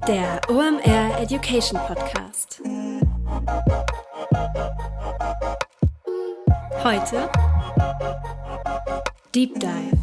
Der OMR Education Podcast. Heute Deep Dive.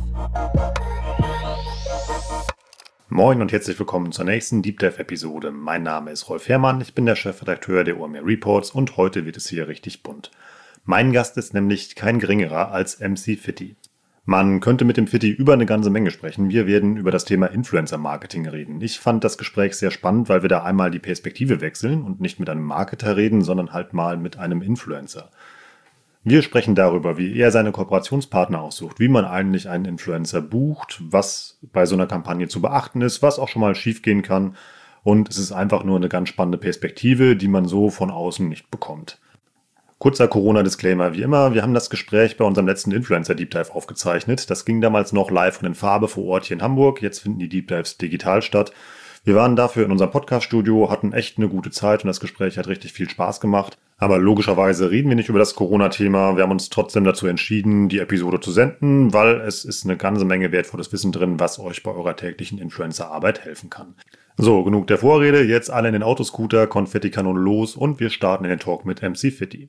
Moin und herzlich willkommen zur nächsten Deep Dive Episode. Mein Name ist Rolf Herrmann, ich bin der Chefredakteur der OMR Reports und heute wird es hier richtig bunt. Mein Gast ist nämlich kein geringerer als MC Fitti. Man könnte mit dem Fitti über eine ganze Menge sprechen. Wir werden über das Thema Influencer-Marketing reden. Ich fand das Gespräch sehr spannend, weil wir da einmal die Perspektive wechseln und nicht mit einem Marketer reden, sondern halt mal mit einem Influencer. Wir sprechen darüber, wie er seine Kooperationspartner aussucht, wie man eigentlich einen Influencer bucht, was bei so einer Kampagne zu beachten ist, was auch schon mal schiefgehen kann. Und es ist einfach nur eine ganz spannende Perspektive, die man so von außen nicht bekommt. Kurzer Corona-Disclaimer, wie immer, wir haben das Gespräch bei unserem letzten Influencer-Deep Dive aufgezeichnet. Das ging damals noch live und in Farbe vor Ort hier in Hamburg, jetzt finden die Deep Dives digital statt. Wir waren dafür in unserem Podcast-Studio, hatten echt eine gute Zeit und das Gespräch hat richtig viel Spaß gemacht. Aber logischerweise reden wir nicht über das Corona-Thema. Wir haben uns trotzdem dazu entschieden, die Episode zu senden, weil es ist eine ganze Menge wertvolles Wissen drin, was euch bei eurer täglichen Influencer-Arbeit helfen kann. So, genug der Vorrede, jetzt alle in den Autoscooter, Konfettikanone los und wir starten in den Talk mit MC Fitti.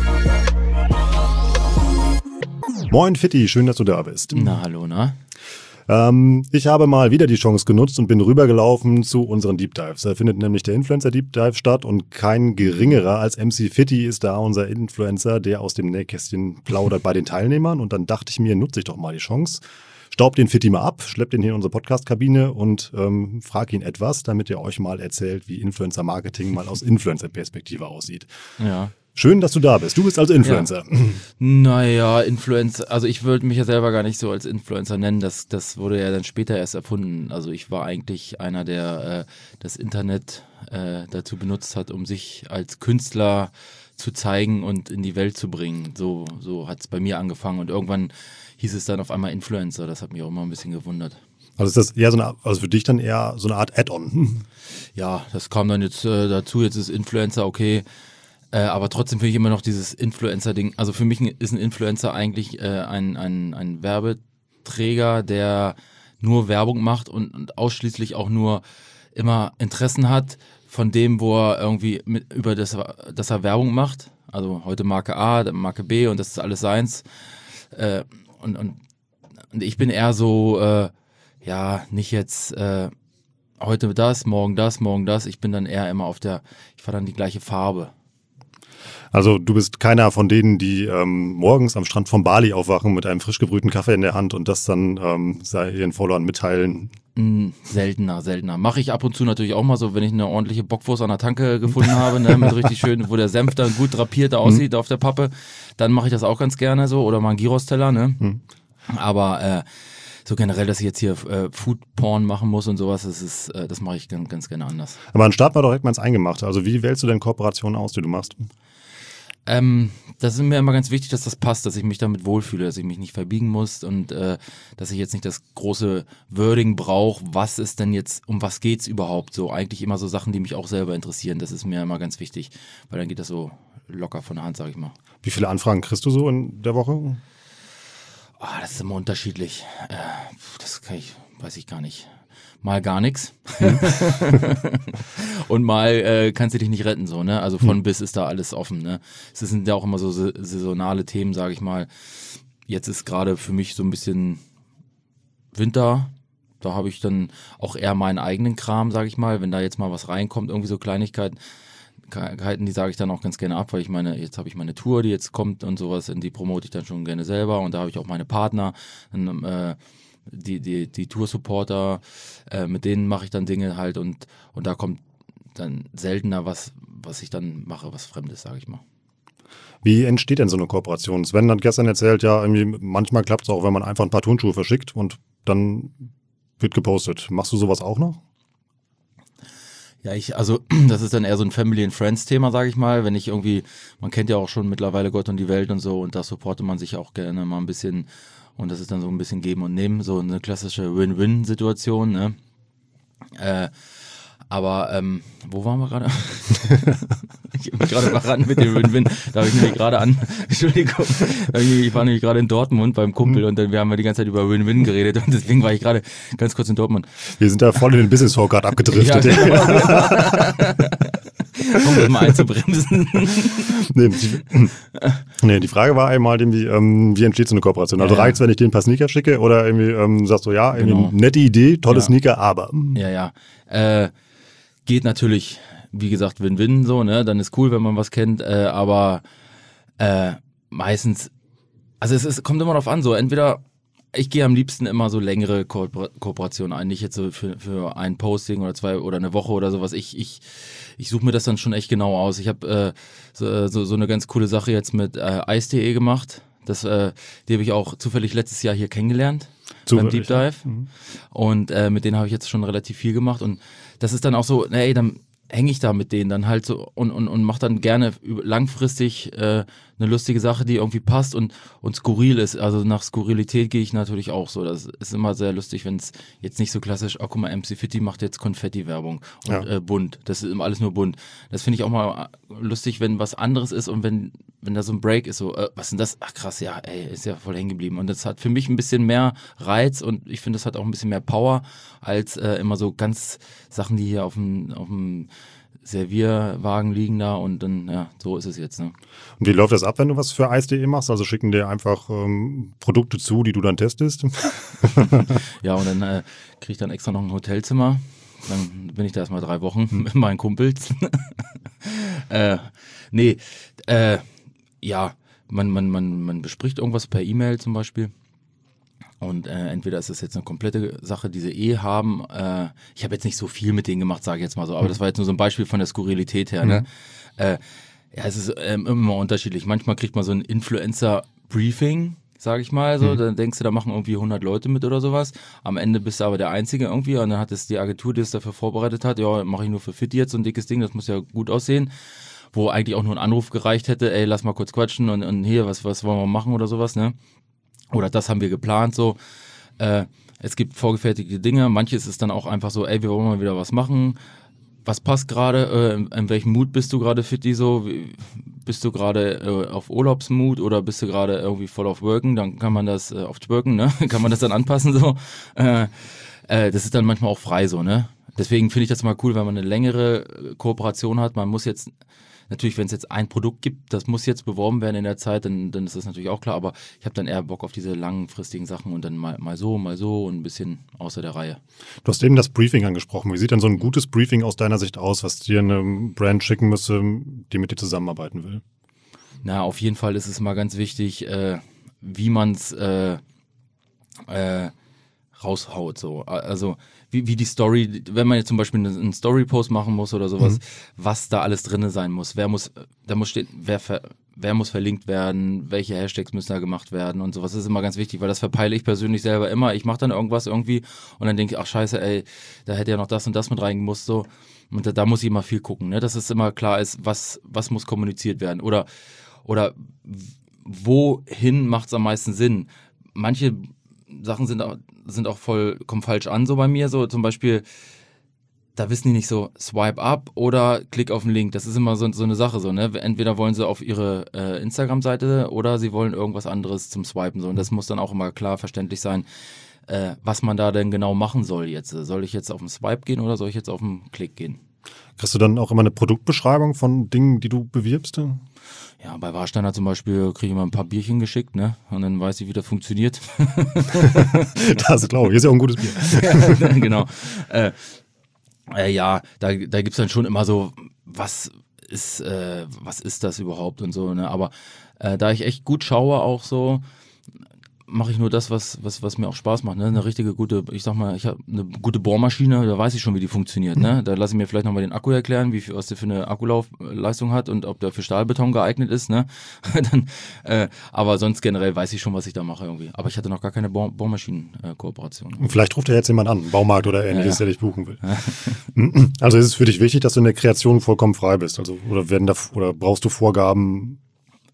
Moin Fitti, schön, dass du da bist. Na, hallo, na? Ich habe mal wieder die Chance genutzt und bin rübergelaufen zu unseren Deep Dives. Da findet nämlich der Influencer Deep Dive statt und kein geringerer als MC Fitti ist da unser Influencer, der aus dem Nähkästchen plaudert bei den Teilnehmern. Und dann dachte ich mir, nutze ich doch mal die Chance. Staub den Fitti mal ab, schleppt ihn hier in unsere Podcast-Kabine und frag ihn etwas, damit er euch mal erzählt, wie Influencer-Marketing mal aus Influencer-Perspektive aussieht. Ja. Schön, dass du da bist. Du bist also Influencer. Ja. Naja, Influencer, also ich würde mich ja selber gar nicht so als Influencer nennen, das wurde ja dann später erst erfunden. Also ich war eigentlich einer, der das Internet dazu benutzt hat, um sich als Künstler zu zeigen und in die Welt zu bringen. So hat es bei mir angefangen und irgendwann hieß es dann auf einmal Influencer. Das hat mich auch immer ein bisschen gewundert. Also ist das eher also für dich dann eher so eine Art Add-on? Ja, das kam dann jetzt dazu. Jetzt ist Influencer okay. Aber trotzdem finde ich immer noch dieses Influencer-Ding. Also für mich ist ein Influencer eigentlich ein Werbeträger, der nur Werbung macht und ausschließlich auch nur immer Interessen hat von dem, wo er irgendwie dass er Werbung macht. Also heute Marke A, Marke B und das ist alles seins. Und ich bin eher so, nicht jetzt heute das, morgen das, morgen das. Ich bin dann eher immer ich fahre dann die gleiche Farbe. Also du bist keiner von denen, die morgens am Strand von Bali aufwachen mit einem frisch gebrühten Kaffee in der Hand und das dann ihren Followern mitteilen? Seltener. Mache ich ab und zu natürlich auch mal so, wenn ich eine ordentliche Bockwurst an der Tanke gefunden habe, ne, mit richtig schön, wo der Senf dann gut drapiert aussieht auf der Pappe, dann mache ich das auch ganz gerne so oder mal einen Gyros-Teller, ne? Aber so generell, dass ich jetzt hier Food-Porn machen muss und sowas, das mache ich ganz gerne anders. Aber dann starten wir doch direkt mal ins Eingemachte. Also wie wählst du denn Kooperationen aus, die du machst? Das ist mir immer ganz wichtig, dass das passt, dass ich mich damit wohlfühle, dass ich mich nicht verbiegen muss und dass ich jetzt nicht das große Wording brauche, was ist denn jetzt, um was geht's überhaupt so. Eigentlich immer so Sachen, die mich auch selber interessieren, das ist mir immer ganz wichtig, weil dann geht das so locker von der Hand, sag ich mal. Wie viele Anfragen kriegst du so in der Woche? Das ist immer unterschiedlich. Weiß ich gar nicht. Mal gar nichts. Und mal kannst du dich nicht retten, so, ne? Also von bis ist da alles offen, ne? Es sind ja auch immer so saisonale Themen, sage ich mal. Jetzt ist gerade für mich so ein bisschen Winter. Da habe ich dann auch eher meinen eigenen Kram, sage ich mal. Wenn da jetzt mal was reinkommt, irgendwie so Kleinigkeiten, die sage ich dann auch ganz gerne ab, weil jetzt habe ich meine Tour, die jetzt kommt und sowas, und die promote ich dann schon gerne selber und da habe ich auch meine Partner, die Tour-Supporter, mit denen mache ich dann Dinge halt und da kommt dann seltener was ich dann mache, was Fremdes, sage ich mal. Wie entsteht denn so eine Kooperation? Sven hat gestern erzählt, ja, irgendwie manchmal klappt es auch, wenn man einfach ein paar Turnschuhe verschickt und dann wird gepostet. Machst du sowas auch noch? Ja, das ist dann eher so ein Family and Friends Thema, sage ich mal, wenn ich irgendwie, man kennt ja auch schon mittlerweile Gott und die Welt und so und da supportet man sich auch gerne mal ein bisschen und das ist dann so ein bisschen Geben und Nehmen, so eine klassische Win-Win-Situation, ne? Aber wo waren wir gerade? Ich habe mich gerade verraten mit dem Win-Win. Da habe ich nämlich gerade Entschuldigung, ich war nämlich gerade in Dortmund beim Kumpel und dann wir die ganze Zeit über Win-Win geredet und deswegen war ich gerade ganz kurz in Dortmund. Wir sind da voll in den Business Talk gerade abgedriftet. Ja, genau. Um das mal einzubremsen. Nee, die Frage war einmal, wie entsteht so eine Kooperation? Also reicht es, wenn ich dir ein paar Sneaker schicke oder irgendwie sagst du, ja, irgendwie nette Idee, tolle Sneaker, aber. Ja. Geht natürlich, wie gesagt, Win-Win so, ne? Dann ist cool, wenn man was kennt, aber meistens, also es kommt immer drauf an, so entweder ich gehe am liebsten immer so längere Kooperationen ein, nicht jetzt so für ein Posting oder 2 oder eine Woche oder sowas. Ich suche mir das dann schon echt genau aus. Ich habe so eine ganz coole Sache jetzt mit Ice.de gemacht. Die habe ich auch zufällig letztes Jahr hier kennengelernt beim Deep Dive. Und mit denen habe ich jetzt schon relativ viel gemacht. Und das ist dann auch so, ey, dann hänge ich da mit denen dann halt so und mache dann gerne langfristig eine lustige Sache, die irgendwie passt und skurril ist. Also nach Skurrilität gehe ich natürlich auch so. Das ist immer sehr lustig, wenn es jetzt nicht so klassisch, guck mal, MC Fitti macht jetzt Konfetti-Werbung und bunt. Das ist immer alles nur bunt. Das finde ich auch mal lustig, wenn was anderes ist und wenn da so ein Break ist, so, was ist denn das? Ach krass, ja, ey, ist ja voll hängen geblieben. Und das hat für mich ein bisschen mehr Reiz und ich finde, das hat auch ein bisschen mehr Power als immer so ganz Sachen, die hier auf dem Servierwagen liegen da und dann, ja, so ist es jetzt. Ne? Und wie läuft das ab, wenn du was für Ice.de machst? Also schicken dir einfach Produkte zu, die du dann testest? Ja, und dann kriege ich dann extra noch ein Hotelzimmer. Dann bin ich da erstmal 3 Wochen mit meinen Kumpels. Ja, man bespricht irgendwas per E-Mail zum Beispiel. Und entweder ist das jetzt eine komplette Sache, die sie haben. Ich habe jetzt nicht so viel mit denen gemacht, sage ich jetzt mal so, aber das war jetzt nur so ein Beispiel von der Skurrilität her. Ne? Ja, es ist immer unterschiedlich. Manchmal kriegt man so ein Influencer-Briefing, sage ich mal so. Dann denkst du, da machen irgendwie 100 Leute mit oder sowas. Am Ende bist du aber der Einzige irgendwie und dann hat es die Agentur, die es dafür vorbereitet hat, ja, mache ich nur für Fit jetzt so ein dickes Ding, das muss ja gut aussehen. Wo eigentlich auch nur ein Anruf gereicht hätte, ey, lass mal kurz quatschen und hier, was wollen wir machen oder sowas, ne? Oder das haben wir geplant, so. Es gibt vorgefertigte Dinge, manches ist dann auch einfach so, ey, wir wollen mal wieder was machen. Was passt gerade? In welchem Mut bist du gerade, Fitti, so? Bist du gerade auf Urlaubsmut oder bist du gerade irgendwie voll auf Worken? Dann kann man das auf Twerken, ne? Kann man das dann anpassen, so. Das ist dann manchmal auch frei, so, ne? Deswegen finde ich das mal cool, wenn man eine längere Kooperation hat. Man muss jetzt natürlich, wenn es jetzt ein Produkt gibt, das muss jetzt beworben werden in der Zeit, dann ist das natürlich auch klar, aber ich habe dann eher Bock auf diese langfristigen Sachen und dann mal so und ein bisschen außer der Reihe. Du hast eben das Briefing angesprochen. Wie sieht denn so ein gutes Briefing aus deiner Sicht aus, was dir eine Brand schicken müsste, die mit dir zusammenarbeiten will? Na, auf jeden Fall ist es mal ganz wichtig, wie man es raushaut, so. Also wie die Story, wenn man jetzt zum Beispiel einen Story-Post machen muss oder sowas, was da alles drin sein muss. Wer muss verlinkt werden, welche Hashtags müssen da gemacht werden und sowas. Das ist immer ganz wichtig, weil das verpeile ich persönlich selber immer. Ich mache dann irgendwas irgendwie und dann denke ich, ach scheiße, ey, da hätte ja noch das und das mit reingemusst, so. Und da muss ich immer viel gucken, ne? Dass es immer klar ist, was muss kommuniziert werden. Oder wohin macht es am meisten Sinn? Manche Sachen sind auch kommen falsch an, so bei mir, so zum Beispiel, da wissen die nicht so, swipe up oder klick auf den Link, das ist immer so eine Sache, so, ne, entweder wollen sie auf ihre Instagram-Seite oder sie wollen irgendwas anderes zum Swipen, so, und das muss dann auch immer klar verständlich sein, was man da denn genau machen soll jetzt. Soll ich jetzt auf den Swipe gehen oder soll ich jetzt auf den Klick gehen? Kriegst du dann auch immer eine Produktbeschreibung von Dingen, die du bewirbst? Ja, bei Warsteiner zum Beispiel kriege ich mal ein paar Bierchen geschickt, ne? Und dann weiß ich, wie das funktioniert. Das glaube ich, ist ja auch ein gutes Bier. Ja, genau. Ja, da gibt's dann schon immer so, was ist das überhaupt und so, ne? Aber da ich echt gut schaue auch so, mache ich nur das, was mir auch Spaß macht, ne? Eine richtige gute, ich sag mal, ich habe eine gute Bohrmaschine, da weiß ich schon, wie die funktioniert, ne? Da lasse ich mir vielleicht nochmal den Akku erklären, was der für eine Akkulaufleistung hat und ob der für Stahlbeton geeignet ist, ne? Dann, aber sonst generell weiß ich schon, was ich da mache irgendwie. Aber ich hatte noch gar keine Bohrmaschinen-Kooperation. Vielleicht ruft ja jetzt jemand an, Baumarkt oder ähnliches, Ja. der dich buchen will. Also ist es für dich wichtig, dass du in der Kreation vollkommen frei bist? Also oder brauchst du Vorgaben?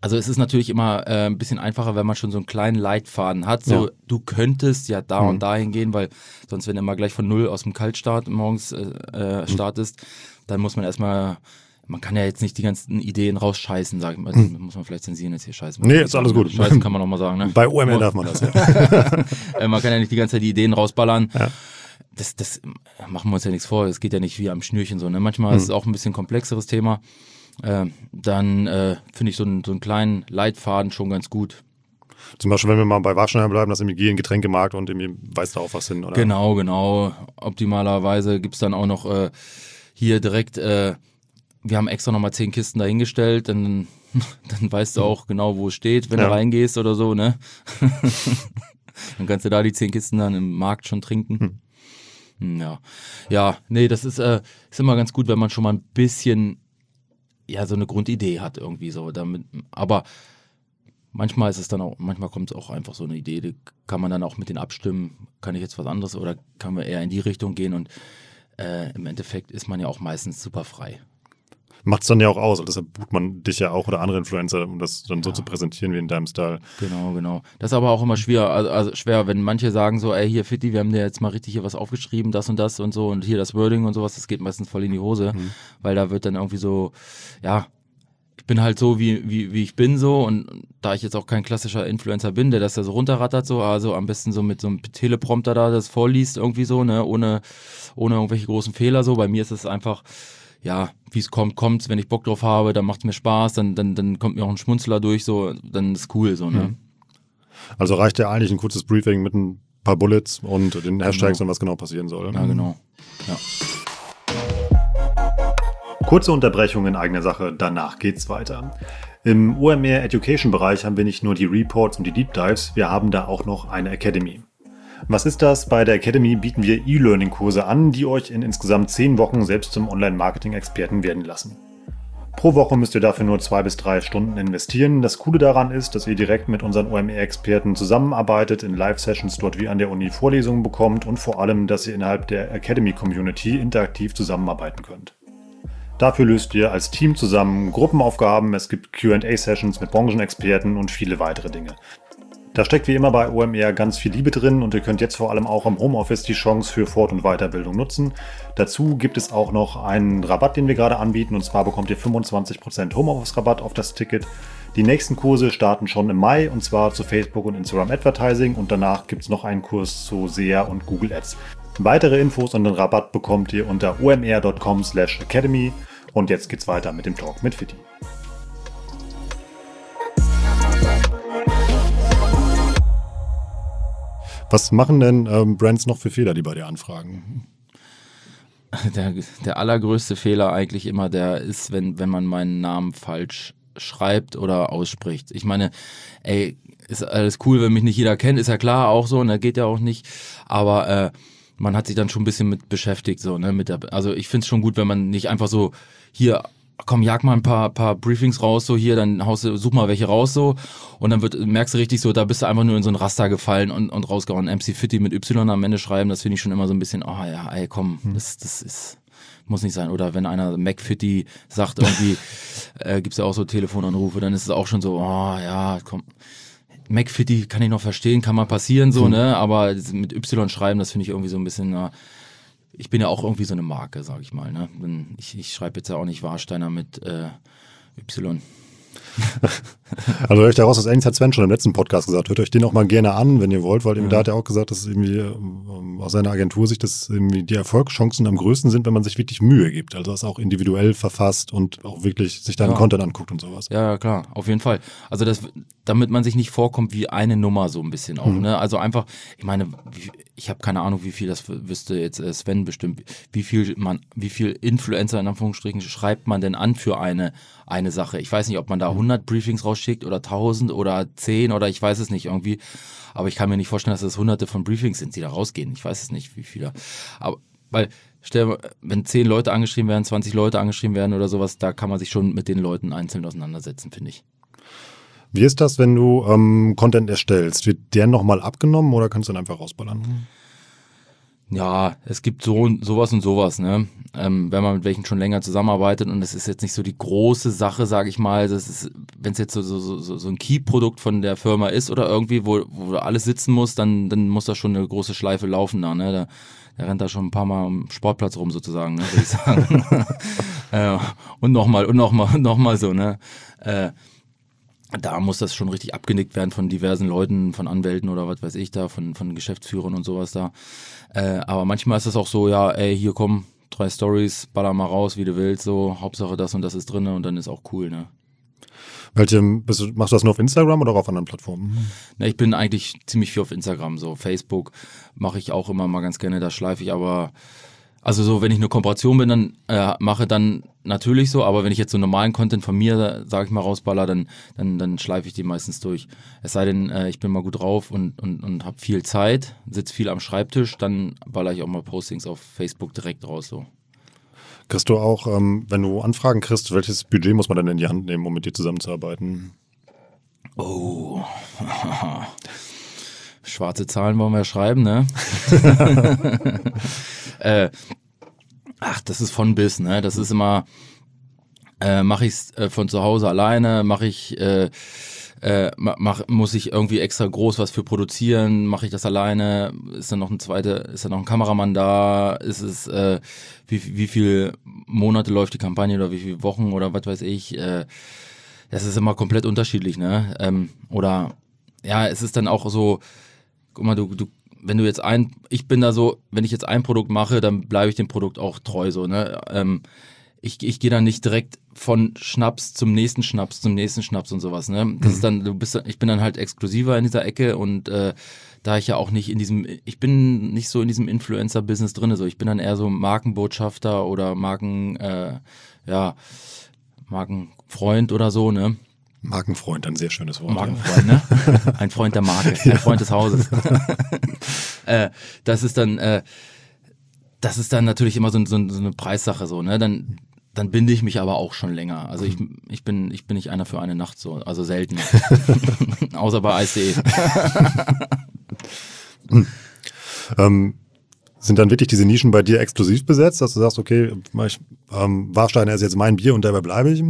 Also es ist natürlich immer ein bisschen einfacher, wenn man schon so einen kleinen Leitfaden hat. So, du könntest ja da und dahin gehen, weil sonst, wenn du immer gleich von null aus dem Kaltstart morgens startest, dann muss man erstmal, man kann ja jetzt nicht die ganzen Ideen rausscheißen, sag ich mal. Muss man vielleicht zensieren jetzt hier, scheißen. Nee, ist alles gut. Scheißen kann man auch mal sagen, ne? Bei OMR darf man das, ja. Man kann ja nicht die ganze Zeit die Ideen rausballern. Ja. Das machen wir uns ja nichts vor. Es geht ja nicht wie am Schnürchen so, ne? Manchmal ist es auch ein bisschen komplexeres Thema. Dann finde ich so einen kleinen Leitfaden schon ganz gut. Zum Beispiel, wenn wir mal bei Warsteiner bleiben, dass irgendwie gehen Getränkemarkt und irgendwie weißt du auch was hin, oder? Genau. Optimalerweise gibt es dann auch noch hier direkt, wir haben extra nochmal 10 Kisten dahingestellt, dann weißt du auch genau, wo es steht, wenn du reingehst oder so, ne? Dann kannst du da die 10 Kisten dann im Markt schon trinken. Ja, nee, das ist immer ganz gut, wenn man schon mal ein bisschen so eine Grundidee hat irgendwie so damit, aber manchmal ist es dann auch, manchmal kommt es auch einfach so eine Idee, die kann man dann auch mit denen abstimmen, kann ich jetzt was anderes oder kann man eher in die Richtung gehen und im Endeffekt ist man ja auch meistens super frei. Macht es dann ja auch aus, deshalb bucht man dich ja auch oder andere Influencer, um das dann so zu präsentieren wie in deinem Style. Genau. Das ist aber auch immer schwer, also schwer, wenn manche sagen so, ey, hier Fitti, wir haben dir jetzt mal richtig hier was aufgeschrieben, das und so und hier das Wording und sowas, das geht meistens voll in die Hose, weil da wird dann irgendwie so, ich bin halt so, wie ich bin so und da ich jetzt auch kein klassischer Influencer bin, der das da so runterrattert so, also am besten so mit so einem Teleprompter da das vorliest irgendwie so, ne, ohne irgendwelche großen Fehler so, bei mir ist es einfach, wie es kommt's, wenn ich Bock drauf habe, dann macht's mir Spaß, dann kommt mir auch ein Schmunzler durch, so, dann ist cool, so, ne. Also reicht ja eigentlich ein kurzes Briefing mit ein paar Bullets und den Hashtags und was genau passieren soll. Ja, genau. Ja. Kurze Unterbrechung in eigener Sache, danach geht's weiter. Im OMR Education Bereich haben wir nicht nur die Reports und die Deep Dives, wir haben da auch noch eine Academy. Was ist das? Bei der Academy bieten wir E-Learning-Kurse an, die euch in insgesamt 10 Wochen selbst zum Online-Marketing-Experten werden lassen. Pro Woche müsst ihr dafür nur 2 bis 3 Stunden investieren. Das Coole daran ist, dass ihr direkt mit unseren OMR-Experten zusammenarbeitet, in Live-Sessions dort wie an der Uni Vorlesungen bekommt und vor allem, dass ihr innerhalb der Academy-Community interaktiv zusammenarbeiten könnt. Dafür löst ihr als Team zusammen Gruppenaufgaben, es gibt Q&A-Sessions mit Branchenexperten und viele weitere Dinge. Da steckt wie immer bei OMR ganz viel Liebe drin und ihr könnt jetzt vor allem auch im Homeoffice die Chance für Fort- und Weiterbildung nutzen. Dazu gibt es auch noch einen Rabatt, den wir gerade anbieten, und zwar bekommt ihr 25% Homeoffice-Rabatt auf das Ticket. Die nächsten Kurse starten schon im Mai und zwar zu Facebook und Instagram Advertising und danach gibt es noch einen Kurs zu SEA und Google Ads. Weitere Infos und den Rabatt bekommt ihr unter omr.com/academy und jetzt geht's weiter mit dem Talk mit Fitti. Was machen denn Brands noch für Fehler, die bei dir anfragen? Der allergrößte Fehler eigentlich immer der ist, wenn man meinen Namen falsch schreibt oder ausspricht. Ich meine, ist alles cool, wenn mich nicht jeder kennt, ist ja klar auch so, und da geht ja auch nicht, aber man hat sich dann schon ein bisschen mit beschäftigt, so, ne, also ich finde es schon gut, wenn man nicht einfach so, hier, komm, jag mal ein paar Briefings raus, so hier, dann such mal welche raus, so, und dann merkst du richtig so, da bist du einfach nur in so ein Raster gefallen und rausgehauen. MC Fitti mit Y am Ende schreiben, das finde ich schon immer so ein bisschen, das muss nicht sein. Oder wenn einer McFitti sagt, irgendwie, gibt's ja auch so Telefonanrufe, dann ist es auch schon so, komm. McFitti kann ich noch verstehen, kann mal passieren, so, ne, aber mit Y schreiben, das finde ich irgendwie so ein bisschen, ich bin ja auch irgendwie so eine Marke, sag ich mal, ne. Ich schreibe jetzt ja auch nicht Warsteiner mit Y. Also höre ich daraus, das ähnlich hat Sven schon im letzten Podcast gesagt. Hört euch den auch mal gerne an, wenn ihr wollt, weil da hat er auch gesagt, dass irgendwie aus seiner Agentur Sicht, dass irgendwie die Erfolgschancen am größten sind, wenn man sich wirklich Mühe gibt. Also das auch individuell verfasst und auch wirklich sich deinen Content anguckt und sowas. Ja, klar, auf jeden Fall. Also damit man sich nicht vorkommt wie eine Nummer so ein bisschen auch, ne? Also einfach, ich meine, ich habe keine Ahnung, wie viel, das wüsste jetzt Sven bestimmt, wie viel Influencer in Anführungsstrichen schreibt man denn an für eine Sache. Ich weiß nicht, ob man da 100 Briefings rausschickt oder 1000 oder 10 oder ich weiß es nicht irgendwie. Aber ich kann mir nicht vorstellen, dass das hunderte von Briefings sind, die da rausgehen. Ich weiß es nicht, wie viele. Aber, weil, wenn 10 Leute angeschrieben werden, 20 Leute angeschrieben werden oder sowas, da kann man sich schon mit den Leuten einzeln auseinandersetzen, finde ich. Wie ist das, wenn du Content erstellst? Wird der nochmal abgenommen oder kannst du den einfach rausballern? Ja, es gibt sowas und sowas, ne? Wenn man mit welchen schon länger zusammenarbeitet und es ist jetzt nicht so die große Sache, sage ich mal, das ist, wenn es jetzt so ein Key-Produkt von der Firma ist oder irgendwie, wo alles sitzen muss, dann muss da schon eine große Schleife laufen da, ne? Der rennt da schon ein paar Mal am Sportplatz rum sozusagen, ne, würde ich sagen. Und nochmal so, ne? Da muss das schon richtig abgenickt werden von diversen Leuten, von Anwälten oder was weiß ich da, von Geschäftsführern und sowas da. Aber manchmal ist es auch so, ja, ey, hier komm, 3 Stories, baller mal raus, wie du willst, so, Hauptsache das und das ist drin und dann ist auch cool, ne? Machst du das nur auf Instagram oder auch auf anderen Plattformen? Na, ich bin eigentlich ziemlich viel auf Instagram, so Facebook mache ich auch immer mal ganz gerne, da schleife ich aber, also so, wenn ich eine Kooperation bin, dann mache dann natürlich so, aber wenn ich jetzt so normalen Content von mir, sage ich mal, rausballer, dann schleife ich die meistens durch. Es sei denn, ich bin mal gut drauf und habe viel Zeit, sitze viel am Schreibtisch, dann baller ich auch mal Postings auf Facebook direkt raus, so. Kriegst du auch, wenn du Anfragen kriegst, welches Budget muss man dann in die Hand nehmen, um mit dir zusammenzuarbeiten? Oh, schwarze Zahlen wollen wir schreiben, ne? Das ist von bis, ne? Das ist immer, mache ich es von zu Hause alleine, muss ich irgendwie extra groß was für produzieren, mache ich das alleine, ist dann noch ein Kameramann da, ist es, wie viele Monate läuft die Kampagne oder wie viele Wochen oder was weiß ich, das ist immer komplett unterschiedlich, ne? Oder, ja, es ist dann auch so, guck mal, wenn du jetzt ich bin da so, wenn ich jetzt ein Produkt mache, dann bleibe ich dem Produkt auch treu, so, ne? Ich gehe dann nicht direkt von Schnaps zum nächsten Schnaps und sowas, ne? Das ist dann, ich bin dann halt exklusiver in dieser Ecke und da ich ja auch nicht ich bin nicht so in diesem Influencer-Business drin, so ich bin dann eher so Markenbotschafter oder Markenfreund oder so, ne? Markenfreund, ein sehr schönes Wort. Markenfreund, ne? Ein Freund der Marke, ein Freund des Hauses. Das ist dann natürlich immer so eine Preissache, so, ne? Dann binde ich mich aber auch schon länger. Also ich bin nicht einer für eine Nacht so, also selten. Außer bei Eis.de. Sind dann wirklich diese Nischen bei dir exklusiv besetzt, dass du sagst, okay, Warsteiner ist jetzt mein Bier und dabei bleibe ich?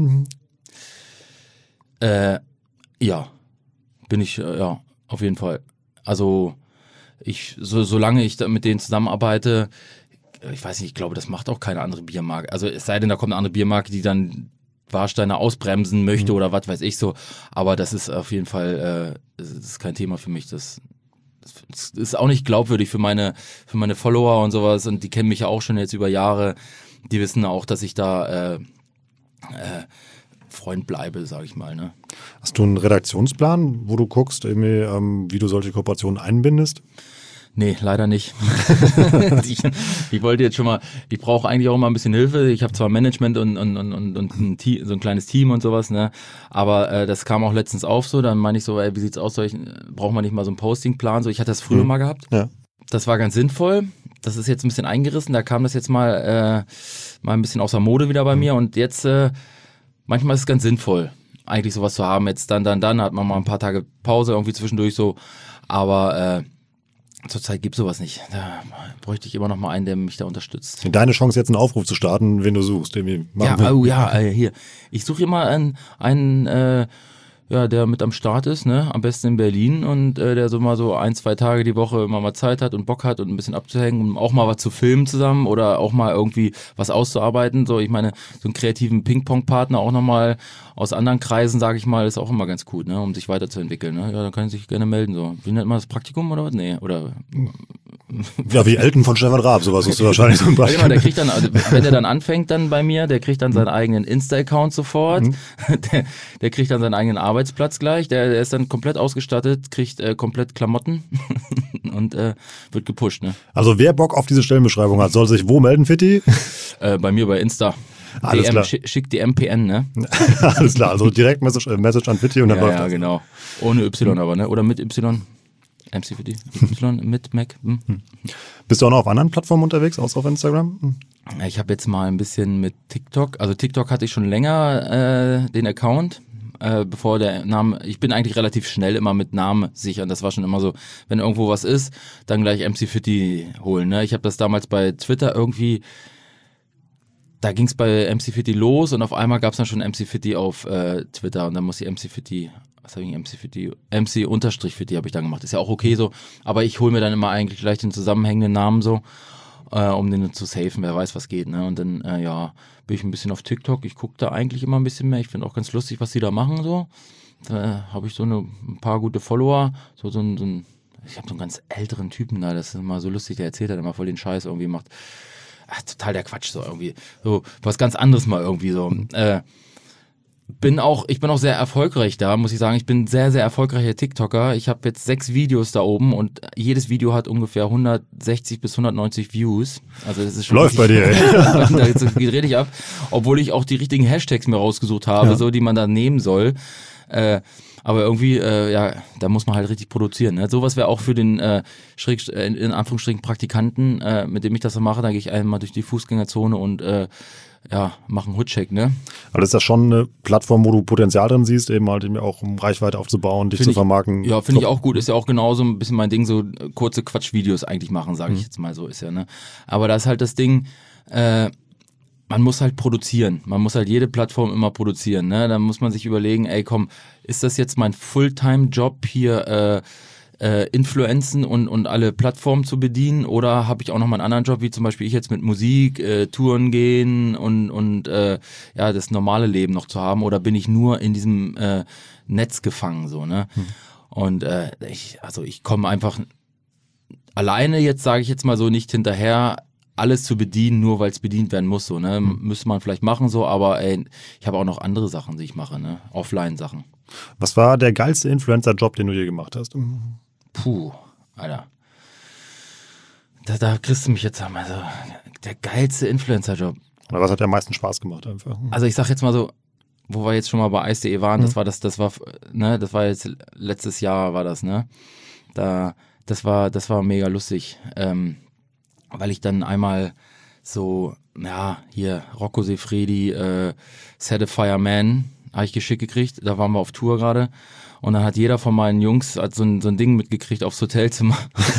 Ja, bin ich, ja, auf jeden Fall. Also solange ich da mit denen zusammenarbeite, ich weiß nicht, ich glaube, das macht auch keine andere Biermarke. Also es sei denn, da kommt eine andere Biermarke, die dann Warsteiner ausbremsen möchte oder was weiß ich so. Aber das ist auf jeden Fall, das ist kein Thema für mich. Das ist auch nicht glaubwürdig für meine Follower und sowas. Und die kennen mich ja auch schon jetzt über Jahre. Die wissen auch, dass ich da Freund bleibe, sage ich mal. Ne? Hast du einen Redaktionsplan, wo du guckst, wie du solche Kooperationen einbindest? Nee, leider nicht. Ich wollte jetzt schon mal, ich brauche eigentlich auch mal ein bisschen Hilfe. Ich habe zwar Management und ein Team, so ein kleines Team und sowas, ne? Aber das kam auch letztens auf so, dann meine ich so, ey, wie sieht's aus, braucht man nicht mal so einen Postingplan? So, ich hatte das früher mal gehabt. Ja. Das war ganz sinnvoll. Das ist jetzt ein bisschen eingerissen, da kam das jetzt mal ein bisschen außer Mode wieder bei mir und jetzt manchmal ist es ganz sinnvoll, eigentlich sowas zu haben. Jetzt dann hat man mal ein paar Tage Pause irgendwie zwischendurch so, aber zurzeit gibt es sowas nicht. Da bräuchte ich immer noch mal einen, der mich da unterstützt. Deine Chance, jetzt einen Aufruf zu starten, wen du suchst. Hier. Ich suche immer einen, der mit am Start ist, ne? Am besten in Berlin und der so mal so 1-2 Tage die Woche immer mal Zeit hat und Bock hat und ein bisschen abzuhängen und auch mal was zu filmen zusammen oder auch mal irgendwie was auszuarbeiten. So, ich meine, so einen kreativen Ping-Pong-Partner auch nochmal aus anderen Kreisen, sage ich mal, ist auch immer ganz gut, ne? Um sich weiterzuentwickeln. Ne? Ja, da kann ich sich gerne melden. So. Wie nennt man das, Praktikum oder was? Nee, oder... Ja, wie Elton von Stefan Raab, sowas ist wahrscheinlich so ein Beispiel. Genau, der kriegt dann, also wenn der dann anfängt dann bei mir, der kriegt dann seinen eigenen Insta-Account sofort, der kriegt dann seinen eigenen Arbeitsplatz gleich, der ist dann komplett ausgestattet, kriegt komplett Klamotten und wird gepusht. Ne? Also wer Bock auf diese Stellenbeschreibung hat, soll sich wo melden, Fitti? Bei mir bei Insta. Alles klar. Schick die MPN, ne? Alles klar, also direkt Message an Fitti und dann läuft das. Ja, genau. Ohne Y aber, ne? Oder mit Y. MC für die Y mit Mac. Bist du auch noch auf anderen Plattformen unterwegs, außer auf Instagram? Ich habe jetzt mal ein bisschen mit TikTok, also TikTok hatte ich schon länger den Account, bevor der Name, ich bin eigentlich relativ schnell immer mit Namen sichern, das war schon immer so, wenn irgendwo was ist, dann gleich MC Fitti holen, ne? Ich habe das damals bei Twitter irgendwie, da ging es bei MC Fitti los und auf einmal gab es dann schon MC Fitti auf Twitter und dann muss ich MC Fitti, was habe ich, MC Fitti, MC-Fitti habe ich dann gemacht, ist ja auch okay so, aber ich hole mir dann immer eigentlich gleich den zusammenhängenden Namen so, um den zu safen, wer weiß, was geht, ne? Und dann, bin ich ein bisschen auf TikTok, ich gucke da eigentlich immer ein bisschen mehr, ich finde auch ganz lustig, was die da machen, so. Da habe ich so ein paar gute Follower, ich habe so einen ganz älteren Typen da, das ist immer so lustig, der erzählt, der immer voll den Scheiß irgendwie macht. Ach, total der Quatsch, so irgendwie. So, was ganz anderes mal irgendwie so. Ich bin auch sehr erfolgreich da, muss ich sagen. Ich bin sehr, sehr erfolgreicher TikToker. Ich habe jetzt 6 Videos da oben und jedes Video hat ungefähr 160 bis 190 Views. Also das ist schon läuft bei dir, ey. Da geht richtig ab. Obwohl ich auch die richtigen Hashtags mir rausgesucht habe, so die man da nehmen soll. Aber irgendwie, da muss man halt richtig produzieren. Ne? Sowas wäre auch für den in Anführungsstrichen Praktikanten, mit dem ich das so mache. Da gehe ich einmal durch die Fußgängerzone und mache einen Hoodcheck, ne? Aber das ist ja schon eine Plattform, wo du Potenzial drin siehst, eben halt eben auch um Reichweite aufzubauen, dich zu vermarkten. Ja, finde ich auch gut. Ist ja auch genauso ein bisschen mein Ding, so kurze Quatschvideos eigentlich machen, sage ich jetzt mal so, ist ja, ne? Aber da ist halt das Ding, man muss halt produzieren. Man muss halt jede Plattform immer produzieren, ne? Da muss man sich überlegen, ey komm, ist das jetzt mein Fulltime-Job hier, Influenzen und alle Plattformen zu bedienen, oder habe ich auch noch mal einen anderen Job, wie zum Beispiel ich jetzt mit Musik, Touren gehen und das normale Leben noch zu haben, oder bin ich nur in diesem Netz gefangen, so, ne? Und ich komme einfach alleine jetzt, sage ich jetzt mal so, nicht hinterher, alles zu bedienen, nur weil es bedient werden muss, so, ne? Müsste man vielleicht machen, so, aber ich habe auch noch andere Sachen, die ich mache, ne? Offline-Sachen. Was war der geilste Influencer-Job, den du je gemacht hast? Puh, Alter. Da kriegst du mich jetzt einmal so, der geilste Influencer-Job. Oder was hat dir am meisten Spaß gemacht einfach? Also ich sag jetzt mal so, wo wir jetzt schon mal bei Ice.de waren, das war jetzt letztes Jahr war das, ne? Das war mega lustig, weil ich dann einmal so, hier Rocco Siffredi, Set a Fire Man habe ich geschickt gekriegt, da waren wir auf Tour gerade und dann hat jeder von meinen Jungs so ein Ding mitgekriegt aufs Hotelzimmer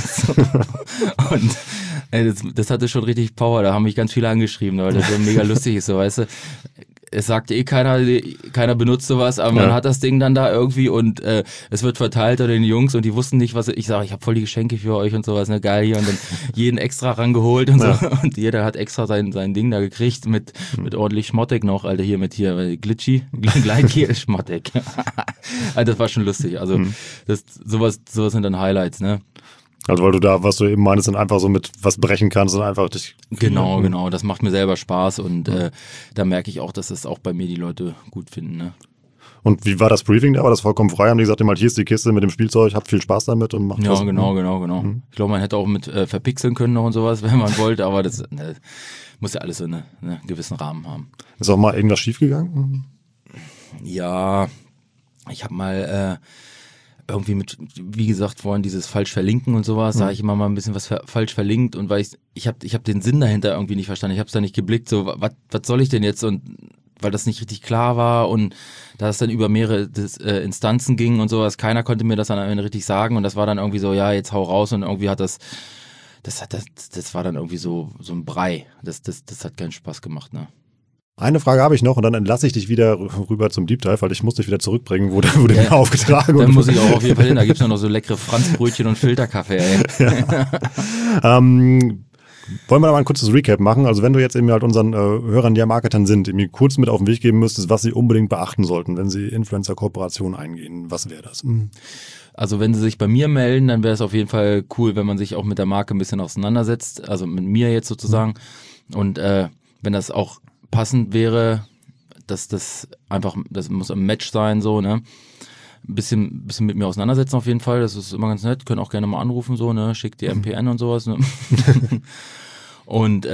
und das hatte schon richtig Power, da haben mich ganz viele angeschrieben, weil das so mega lustig ist, so, weißt du. Es sagt keiner benutzt sowas, aber man hat das Ding dann da irgendwie und es wird verteilt unter den Jungs und die wussten nicht, was ich sage, ich habe voll die Geschenke für euch und sowas, ne, geil hier, und dann jeden extra rangeholt und so und jeder hat extra sein Ding da gekriegt mit ordentlich Schmottek noch, Alter, hier Glitchy, Schmottek. Also das war schon lustig, also sowas sind dann Highlights, ne. Also weil du da, was du eben meinst, dann einfach so mit was brechen kannst und einfach dich... Genau, das macht mir selber Spaß und da merke ich auch, dass das auch bei mir die Leute gut finden, ne. Und wie war das Briefing da? War das vollkommen frei? Haben die gesagt, hier ist die Kiste mit dem Spielzeug, habt viel Spaß damit und macht was? Ja, genau. Ich glaube, man hätte auch mit verpixeln können noch und sowas, wenn man wollte, aber das muss ja alles so einen gewissen Rahmen haben. Ist auch mal irgendwas schiefgegangen? Ja, ich habe mal... irgendwie mit, wie gesagt, vorhin dieses falsch verlinken und sowas, da habe ich immer mal ein bisschen was falsch verlinkt und weil ich hab den Sinn dahinter irgendwie nicht verstanden, ich habe es da nicht geblickt, so, was soll ich denn jetzt, und weil das nicht richtig klar war und da es dann über mehrere Instanzen ging und sowas, keiner konnte mir das dann am Ende richtig sagen und das war dann irgendwie so, ja, jetzt hau raus, und irgendwie hat das war dann irgendwie so ein Brei, das hat keinen Spaß gemacht, ne. Eine Frage habe ich noch und dann entlasse ich dich wieder rüber zum Deep Dive, weil ich muss dich wieder zurückbringen, wo du den aufgetragen hast. Dann muss ich auch auf jeden Fall hin, da gibt es noch so leckere Franzbrötchen und Filterkaffee, ey. Wollen wir da mal ein kurzes Recap machen? Also wenn du jetzt eben halt unseren Hörern, die ja Marketern sind, irgendwie kurz mit auf den Weg geben müsstest, was sie unbedingt beachten sollten, wenn sie Influencer-Kooperationen eingehen, was wäre das? Also wenn sie sich bei mir melden, dann wäre es auf jeden Fall cool, wenn man sich auch mit der Marke ein bisschen auseinandersetzt, also mit mir jetzt sozusagen. Und wenn das auch passend wäre, dass das muss ein Match sein, so, ne? Ein bisschen mit mir auseinandersetzen auf jeden Fall, das ist immer ganz nett, können auch gerne mal anrufen, so, ne? Schickt die MPN und sowas, ne? Und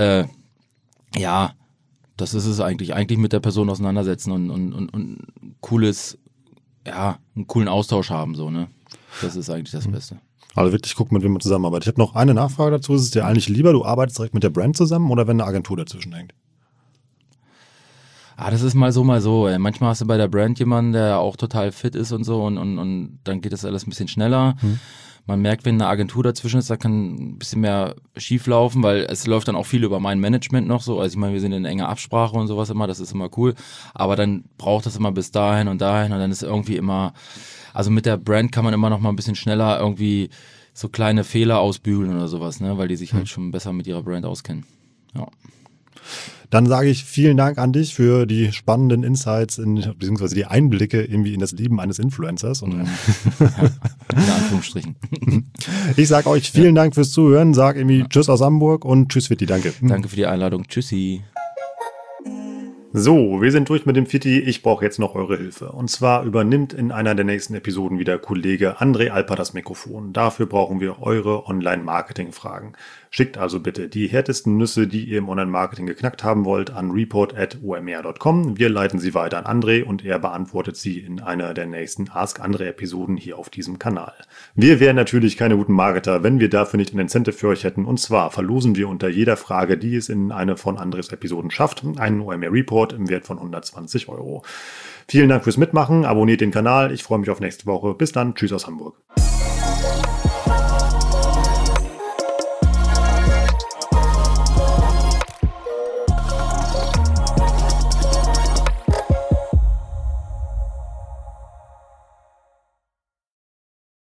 das ist es eigentlich mit der Person auseinandersetzen und cooles, einen coolen Austausch haben, so, ne? Das ist eigentlich das Beste. Also wirklich gucken, mit wem man zusammenarbeitet. Ich habe noch eine Nachfrage dazu, ist es dir eigentlich lieber, du arbeitest direkt mit der Brand zusammen oder wenn eine Agentur dazwischen hängt? Das ist mal so. Ey. Manchmal hast du bei der Brand jemanden, der auch total fit ist und so und dann geht das alles ein bisschen schneller. Man merkt, wenn eine Agentur dazwischen ist, da kann ein bisschen mehr schief laufen, weil es läuft dann auch viel über mein Management noch so. Also ich meine, wir sind in enger Absprache und sowas immer, das ist immer cool. Aber dann braucht das immer bis dahin und dann ist irgendwie immer, also mit der Brand kann man immer noch mal ein bisschen schneller irgendwie so kleine Fehler ausbügeln oder sowas, ne, weil die sich halt schon besser mit ihrer Brand auskennen. Ja. Dann sage ich vielen Dank an dich für die spannenden Insights beziehungsweise die Einblicke irgendwie in das Leben eines Influencers. Und In Anführungsstrichen. ich sage euch vielen Dank fürs Zuhören, sage irgendwie Tschüss aus Hamburg und Tschüss Fitti, danke. Danke für die Einladung. Tschüssi. So, wir sind durch mit dem Fitti. Ich brauche jetzt noch eure Hilfe. Und zwar übernimmt in einer der nächsten Episoden wieder Kollege André Alper das Mikrofon. Dafür brauchen wir eure Online-Marketing-Fragen. Schickt also bitte die härtesten Nüsse, die ihr im Online-Marketing geknackt haben wollt, an report@omr.com. Wir leiten sie weiter an André und er beantwortet sie in einer der nächsten Ask André-Episoden hier auf diesem Kanal. Wir wären natürlich keine guten Marketer, wenn wir dafür nicht ein Incentive für euch hätten. Und zwar verlosen wir unter jeder Frage, die es in eine von Andres Episoden schafft, einen OMR-Report im Wert von 120 €. Vielen Dank fürs Mitmachen, abonniert den Kanal. Ich freue mich auf nächste Woche. Bis dann. Tschüss aus Hamburg.